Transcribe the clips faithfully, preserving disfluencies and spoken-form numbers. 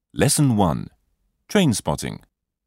Lesson one. Train Spotting.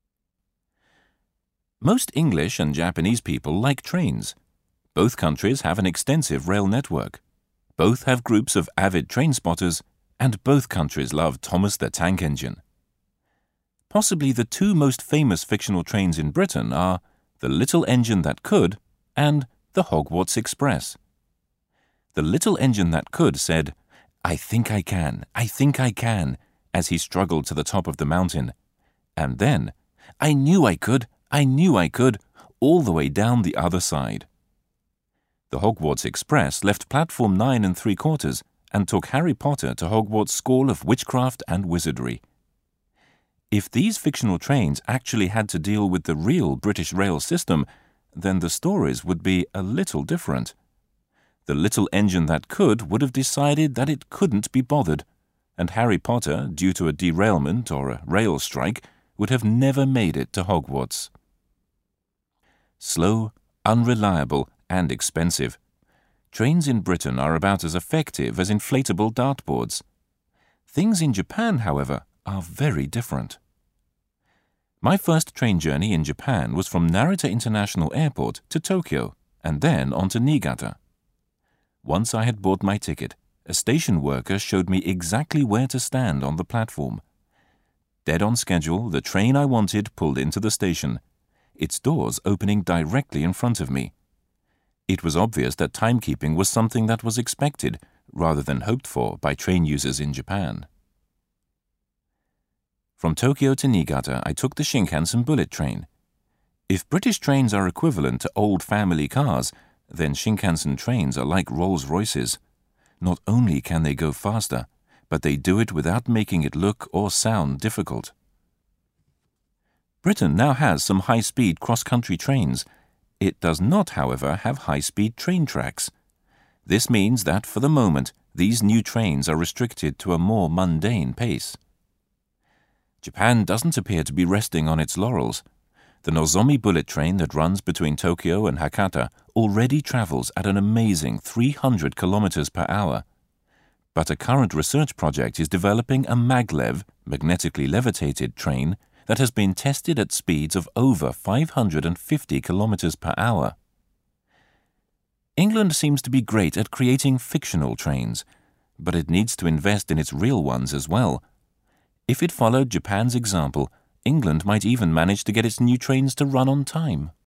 Most English and Japanese people like trains. Both countries have an extensive rail network. Both have groups of avid train spotters, and both countries love Thomas the Tank Engine. Possibly the two most famous fictional trains in Britain are The Little Engine That Could and the Hogwarts Express. The Little Engine That Could said, "I think I can, I think I can," as he struggled to the top of the mountain. And then, "I knew I could, I knew I could," all the way down the other side. The Hogwarts Express left platform nine and three quarters and took Harry Potter to Hogwarts School of Witchcraft and Wizardry. If these fictional trains actually had to deal with the real British rail system, then the stories would be a little different. The Little Engine That Could would have decided that it couldn't be bothered, and Harry Potter, due to a derailment or a rail strike, would have never made it to Hogwarts. Slow, unreliable, and expensive. Trains in Britain are about as effective as inflatable dartboards. Things in Japan, however, are very different. My first train journey in Japan was from Narita International Airport to Tokyo, and then on to Niigata. Once I had bought my ticket, a station worker showed me exactly where to stand on the platform. Dead on schedule, the train I wanted pulled into the station, its doors opening directly in front of me. It was obvious that timekeeping was something that was expected, rather than hoped for, by train users in Japan. From Tokyo to Niigata, I took the Shinkansen bullet train. If British trains are equivalent to old family cars, then Shinkansen trains are like Rolls-Royces. Not only can they go faster, but they do it without making it look or sound difficult. Britain now has some high-speed cross-country trains. It does not, however, have high-speed train tracks. This means that, for the moment, these new trains are restricted to a more mundane pace. Japan doesn't appear to be resting on its laurels. The Nozomi bullet train that runs between Tokyo and Hakata already travels at an amazing three hundred kilometers per hour. But a current research project is developing a maglev, magnetically levitated train that has been tested at speeds of over five hundred fifty kilometers per hour. England seems to be great at creating fictional trains, but it needs to invest in its real ones as well. If it followed Japan's example, England might even manage to get its new trains to run on time.